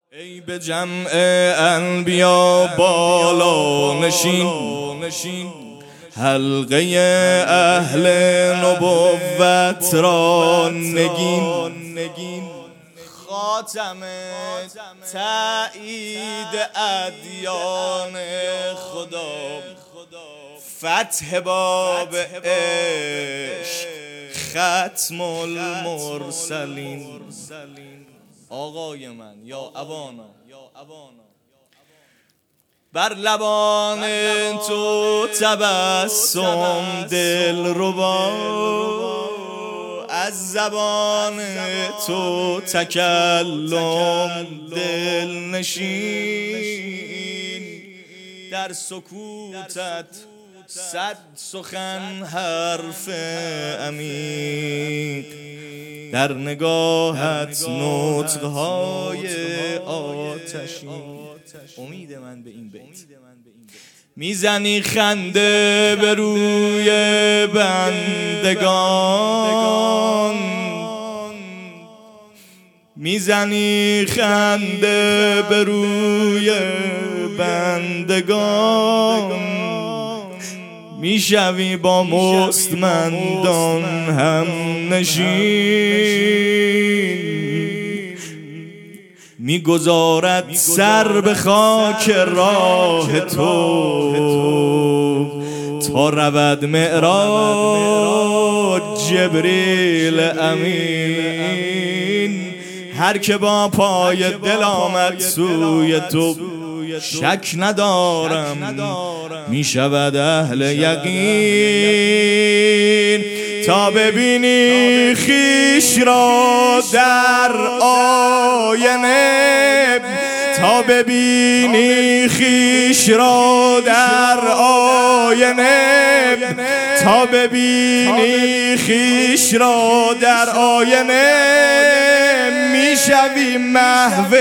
ای به جمع انبیا بالا نشین، حلقه اهل نبوت را نگین، خاتم تأیید ادیان خدا، فتح باب عشق، ختم المرسلین. آقای من یا ابانا، بر لبان تو تبسم دلربا، از زبان تو تکلم دلنشین، در سکوتت صد سخن حرف عمیق، در نگاهت نطقهای آتشین. امید من به این بیت. میزنی خنده به روی بندگان، میزنی خنده به روی بندگان، میشوی با مستمندان هم نشین، میگذارد سر به خاک راه تو تا رود معراج جبریل امین. هر که با پای دل آمد سوی تو، شک ندارم می شود اهل یقین. تا ببینی خیش را در آینه، تا ببینی خیش را در آینه، تا ببینی خیش را در آینه، میشوی محو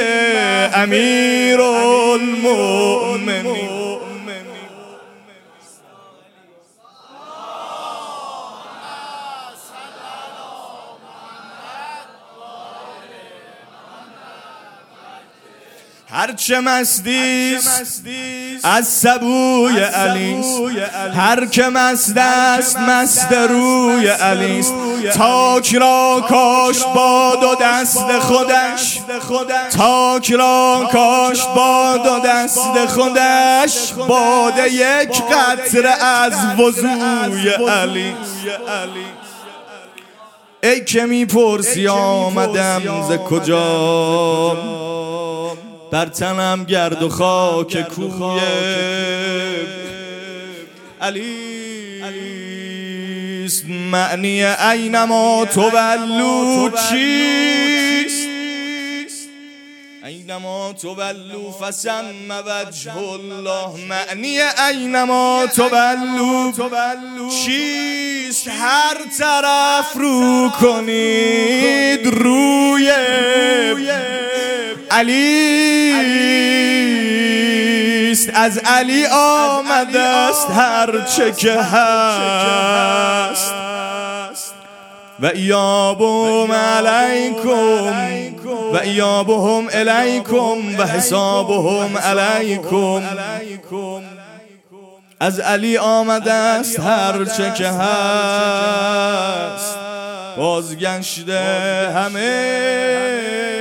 امیرالمؤمنین. هرچه مستیست از سبوی علیست، هر که مست است مست روی علیست. تاک را کاشت با دو دست خودش، تاک را کاشت با دو دست خودش، باده یک قطره از وضوی علیست. ای که میپرسی آمدم ز کجا، بر تنم گرد و خاک کوی علیست. معنی اینما تولو چیست؟ اینما تولو فثم وجه الله. معنی اینما تولو چیست؟ هر طرف رو کنید روی علی است. از علی آمده است هر چه که هست. و ایابهم علیکم و ایابهم الیکم و حسابهم علیکم. از علی آمده است هر چه که هست، بازگشته همه